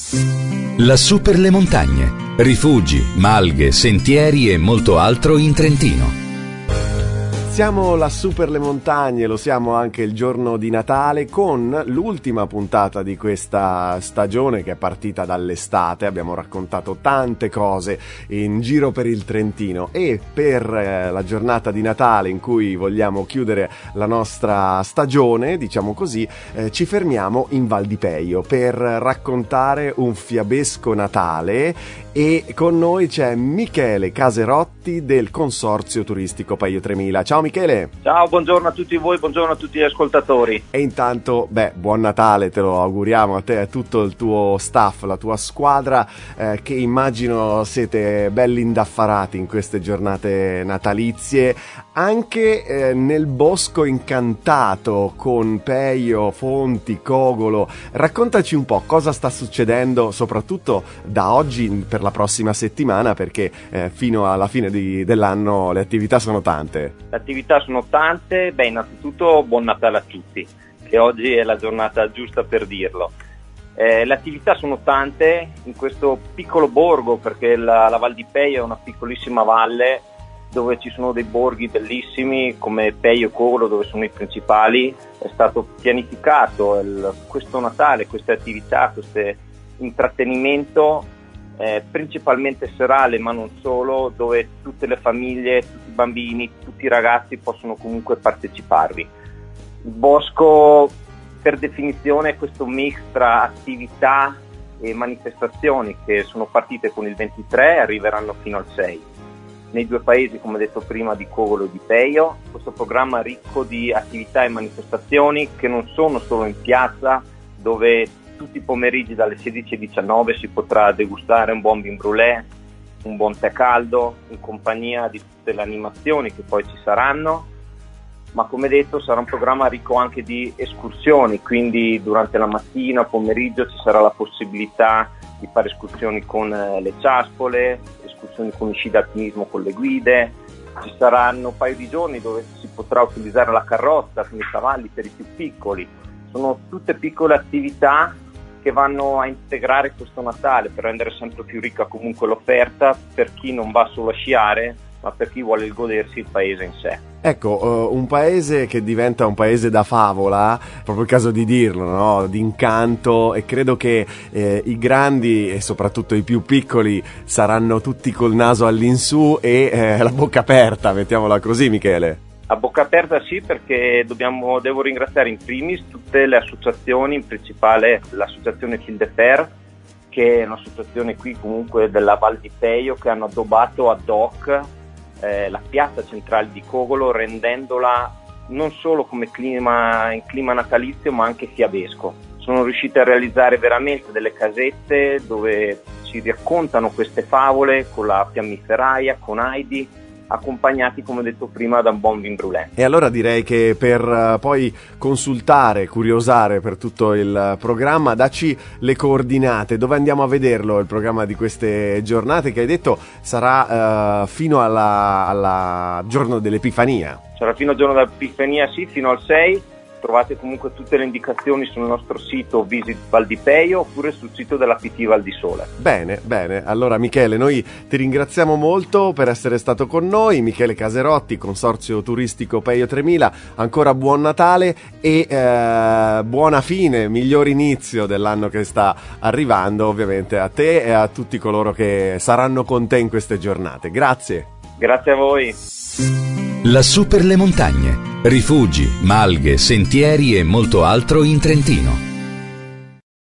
Lassù per le montagne, rifugi, malghe, sentieri e molto altro in Trentino. Siamo lassù per le montagne, lo siamo anche il giorno di Natale con l'ultima puntata di questa stagione che è partita dall'estate. Abbiamo raccontato tante cose in giro per il Trentino e per la giornata di Natale in cui vogliamo chiudere la nostra stagione, diciamo così, ci fermiamo in Val di Peio per raccontare un fiabesco Natale e con noi c'è Michele Caserotti del Consorzio Turistico Peio 3000. Ciao Michele! Ciao, buongiorno a tutti voi, buongiorno a tutti gli ascoltatori. E intanto, buon Natale, te lo auguriamo a te e a tutto il tuo staff, la tua squadra, che immagino siete belli indaffarati in queste giornate natalizie, anche nel bosco incantato con Peio, Fonti, Cogolo. Raccontaci un po' cosa sta succedendo, soprattutto da oggi per la prossima settimana, perché fino alla fine dell'anno le attività sono tante. Le attività sono tante, innanzitutto buon Natale a tutti, che oggi è la giornata giusta per dirlo. Le attività sono tante in questo piccolo borgo, perché la Val di Peio è una piccolissima valle dove ci sono dei borghi bellissimi come Peio e Cogolo, dove sono i principali. È stato pianificato questo Natale, queste attività, questo intrattenimento principalmente serale, ma non solo, dove tutte le famiglie, tutti i bambini, tutti i ragazzi possono comunque parteciparvi. Il bosco per definizione è questo mix tra attività e manifestazioni che sono partite con il 23 e arriveranno fino al 6 nei due paesi, come detto prima, di Cogolo e di Peio. Questo programma ricco di attività e manifestazioni che non sono solo in piazza, dove tutti i pomeriggi dalle 16:19 si potrà degustare un buon vin brûlé, un buon tè caldo, in compagnia di tutte le animazioni che poi ci saranno, ma come detto sarà un programma ricco anche di escursioni, quindi durante la mattina, pomeriggio ci sarà la possibilità di fare escursioni con le ciaspole, escursioni con sci d'alpinismo con le guide. Ci saranno un paio di giorni dove si potrà utilizzare la carrozza con i cavalli per i più piccoli. Sono tutte piccole attività che vanno a integrare questo Natale per rendere sempre più ricca comunque l'offerta per chi non va solo a sciare, ma per chi vuole godersi il paese in sé. Ecco, un paese che diventa un paese da favola, proprio il caso di dirlo, no? Di incanto, e credo che i grandi e soprattutto i più piccoli saranno tutti col naso all'insù e la bocca aperta, mettiamola così, Michele. A bocca aperta sì, perché devo ringraziare in primis tutte le associazioni, in principale l'associazione Fil de Fer, che è un'associazione qui comunque della Val di Peio, che hanno addobbato ad hoc la piazza centrale di Cogolo, rendendola non solo come in clima natalizio ma anche fiabesco. Sono riusciti a realizzare veramente delle casette dove si raccontano queste favole con la fiammiferaia, con Heidi, accompagnati, come detto prima, da un buon vin brûlé. E allora direi che per poi consultare, curiosare per tutto il programma, dacci le coordinate, dove andiamo a vederlo il programma di queste giornate che hai detto sarà fino alla giorno dell'Epifania. Sarà fino al giorno dell'Epifania, sì, fino al 6. Trovate comunque tutte le indicazioni sul nostro sito Visit Val di Peio oppure sul sito della PT Val di Sole. Bene, allora Michele, noi ti ringraziamo molto per essere stato con noi. Michele Caserotti, Consorzio Turistico Peio 3000, ancora buon Natale e buona fine, miglior inizio dell'anno che sta arrivando, ovviamente a te e a tutti coloro che saranno con te in queste giornate. Grazie. Grazie a voi. Lassù per le montagne, rifugi, malghe, sentieri e molto altro in Trentino.